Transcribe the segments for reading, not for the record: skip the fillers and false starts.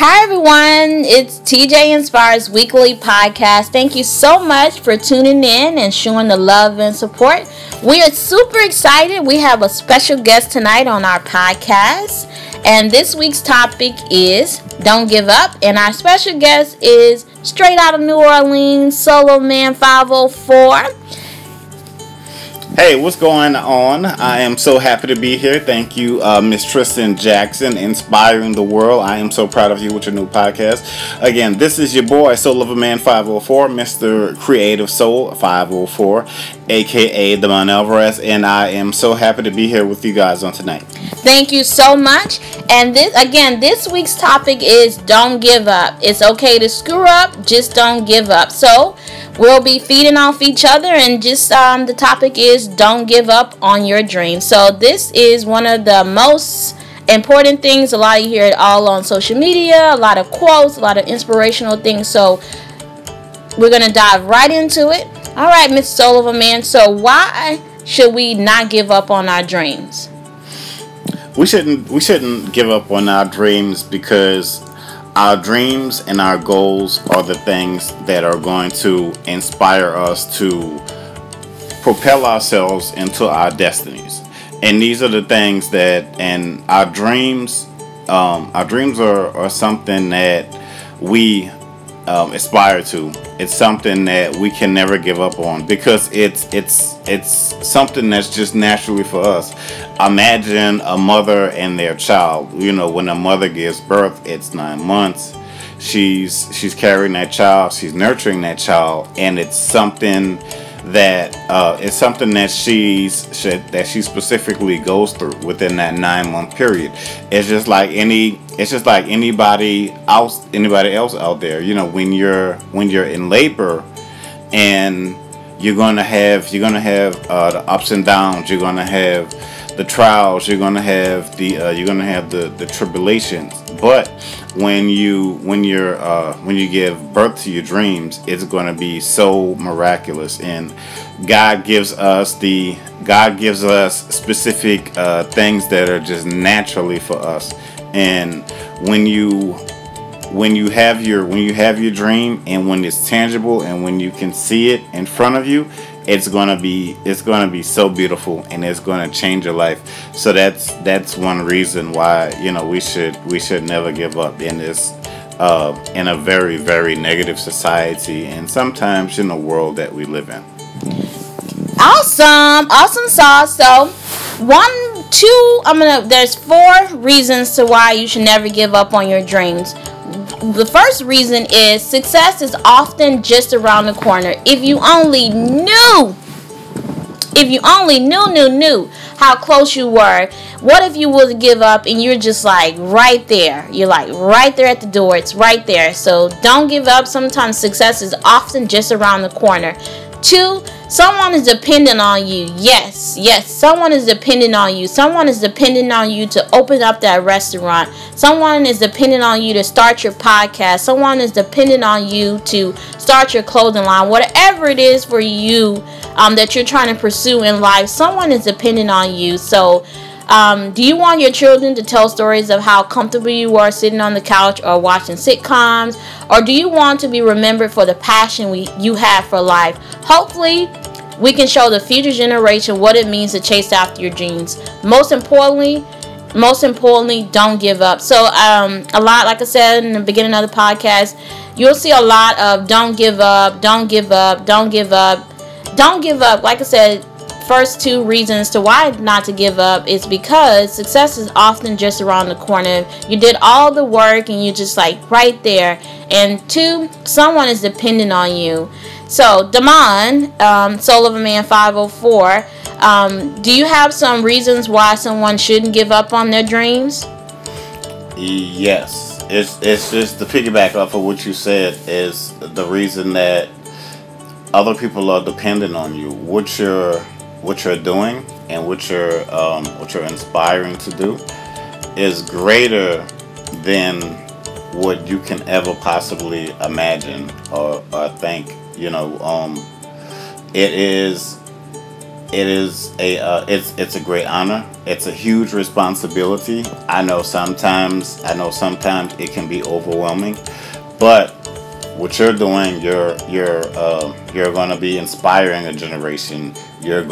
Hi everyone, it's TJ Inspires Weekly Podcast. Thank you so much for tuning in and showing the love and support. We are super excited. We have a special guest tonight on our podcast. And this week's topic is Don't Give Up. And our special guest is straight out of New Orleans, Solo Man 504. Hey, what's going on? I am so happy to be here. Thank you, Miss Tristan Jackson, Inspiring the World. I am so proud of you with your new podcast. Again, this is your boy, Soul of a Man 504, Mr. Creative Soul 504, aka Damon Alvarez, and I am so happy to be here with you guys on tonight. Thank you so much. And this week's topic is Don't Give Up. It's okay to screw up, just don't give up. So we'll be feeding off each other, and just the topic is don't give up on your dreams. So this is one of the most important things. A lot of you hear it all on social media, a lot of quotes, a lot of inspirational things. So we're going to dive right into it. All right, Miss Soul of a Man. So why should we not give up on our dreams? We shouldn't give up on our dreams because our dreams and our goals are the things that are going to inspire us to propel ourselves into our destinies. And these are the things and our dreams are something that we aspire to. It's something that we can never give up on because it's something that's just naturally for us. Imagine a mother and their child. You know, when a mother gives birth, it's 9 months. She's carrying that child, she's nurturing that child, and it's something that she specifically goes through within that 9-month period. It's just like anybody else out there. You know, when you're in labor, and you're gonna have the ups and downs. You're gonna have the trials. You're gonna have the tribulations. But when you give birth to your dreams, it's going to be so miraculous, and God gives us specific things that are just naturally for us. And when you have your dream, and when it's tangible, and when you can see it in front of you, it's gonna be so beautiful, and it's gonna change your life. So that's one reason why we should never give up in this in a very, very negative society, and sometimes in the world that we live in. Awesome sauce. So there's 4 reasons to why you should never give up on your dreams. The first reason is success is often just around the corner. If you only knew how close you were. What if you were to give up and you're just like right there? You're like right there at the door. It's right there. So don't give up. Sometimes success is often just around the corner. 2, someone is dependent on you. Yes, someone is dependent on you. Someone is dependent on you to open up that restaurant. Someone is dependent on you to start your podcast. Someone is dependent on you to start your clothing line. Whatever it is for you that you're trying to pursue in life, someone is dependent on you. So do you want your children to tell stories of how comfortable you are sitting on the couch or watching sitcoms? Or do you want to be remembered for the passion you have for life? Hopefully, we can show the future generation what it means to chase after your dreams. Most importantly, don't give up. So a lot, like I said in the beginning of the podcast, you'll see a lot of don't give up, don't give up, don't give up, don't give up. Like I said, first 2 reasons to why not to give up is because success is often just around the corner. You did all the work and you're just like right there. And 2, someone is dependent on you. So Damon, Soul of a Man 504, do you have some reasons why someone shouldn't give up on their dreams? Yes, it's just to piggyback off of what you said is the reason that other people are dependent on you. What you're doing and what you're inspiring to do is greater than what you can ever possibly imagine or think. it is it's a great honor. It's a huge responsibility. I know sometimes it can be overwhelming, but what you're doing, you're going to be inspiring a generation. You're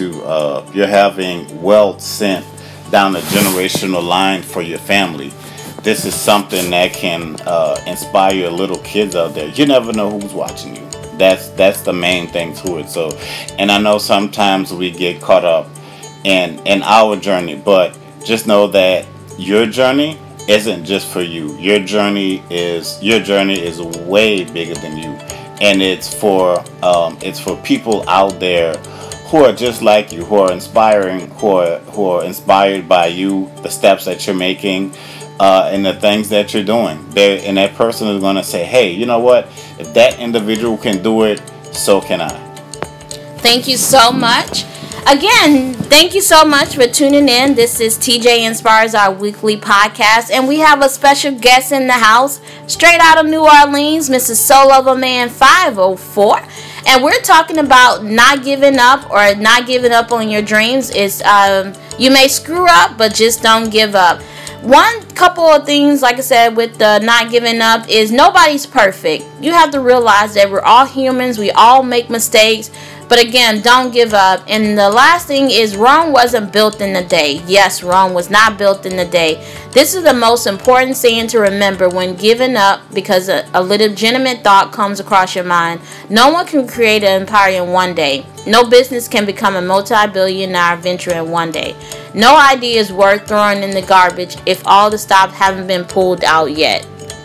having wealth sent down the generational line for your family. This is something that can inspire little kids out there. You never know who's watching you. That's the main thing to it. So, and I know sometimes we get caught up in our journey, but just know that your journey isn't just for you. Your journey is way bigger than you, and it's for people out there who are just like you, who are inspiring, who are inspired by you, the steps that you're making, and the things that you're doing. And that person is going to say, hey, you know what? If that individual can do it, so can I. Thank you so much. Again, thank you so much for tuning in. This is TJ Inspires, our weekly podcast, and we have a special guest in the house, straight out of New Orleans, Mrs. Soul of a Man 504. And we're talking about not giving up or not giving up on your dreams. Is you may screw up, but just don't give up. One couple of things, like I said, with the not giving up is nobody's perfect. You have to realize that we're all humans. We all make mistakes. But again, don't give up. And the last thing is Rome wasn't built in a day. Yes, Rome was not built in a day. This is the most important saying to remember when giving up, because a legitimate thought comes across your mind. No one can create an empire in one day. No business can become a multi-billionaire venture in one day. No idea is worth throwing in the garbage if all the stops haven't been pulled out yet.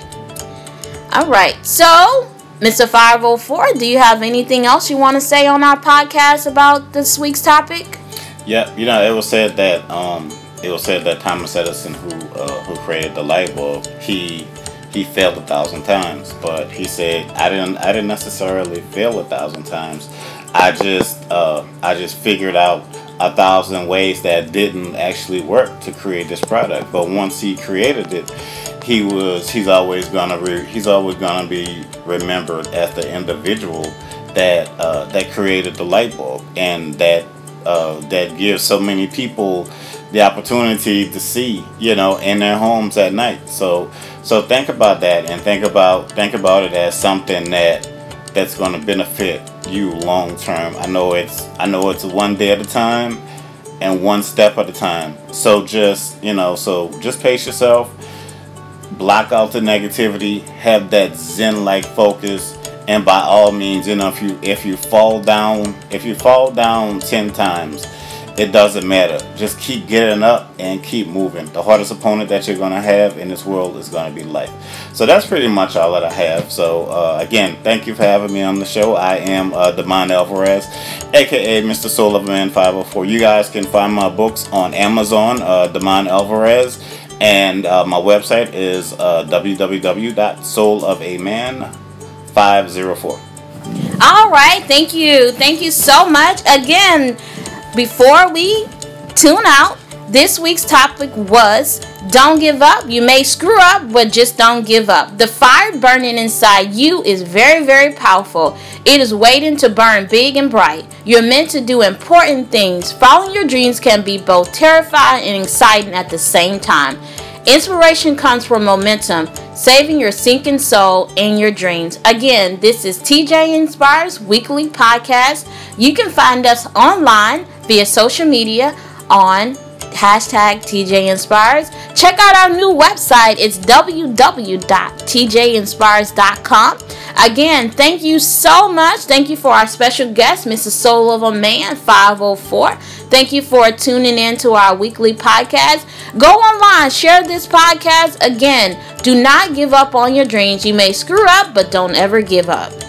All right, so Mr. 504, do you have anything else you want to say on our podcast about this week's topic? Yeah, it was said that Thomas Edison, who created the light bulb, he failed 1,000 times, but he said I didn't necessarily fail 1,000 times. I just figured out 1,000 ways that didn't actually work to create this product. But once he created it, he's always gonna be remembered as the individual that created the light bulb, and that gives so many people the opportunity to see, in their homes at night. So think about that, and think about it as something that's going to benefit you long term. I know it's one day at a time and one step at a time. So just pace yourself. Block out the negativity, have that Zen-like focus, and by all means, if you fall down 10 times, it doesn't matter. Just keep getting up and keep moving. The hardest opponent that you're gonna have in this world is gonna be life. So that's pretty much all that I have. So again, thank you for having me on the show. I am Damon Alvarez, aka Mr. Soul of a Man 504. You guys can find my books on Amazon, Damon Alvarez. And my website is www.soulofaman504. All right, thank you so much. Again, before we tune out, this week's topic was don't give up. You may screw up, but just don't give up. The fire burning inside you is very, very powerful. It is waiting to burn big and bright. You're meant to do important things. Following your dreams can be both terrifying and exciting at the same time. Inspiration comes from momentum, saving your sinking soul and your dreams. Again, this is TJ Inspires weekly podcast. You can find us online via social media on #TJ Inspires. Check out our new website. It's www.tjinspires.com. Again, thank you so much. Thank you for our special guest, Mrs. Soul of a Man 504. Thank you for tuning in to our weekly podcast. Go online, share this podcast. Again, do not give up on your dreams. You may screw up, but don't ever give up.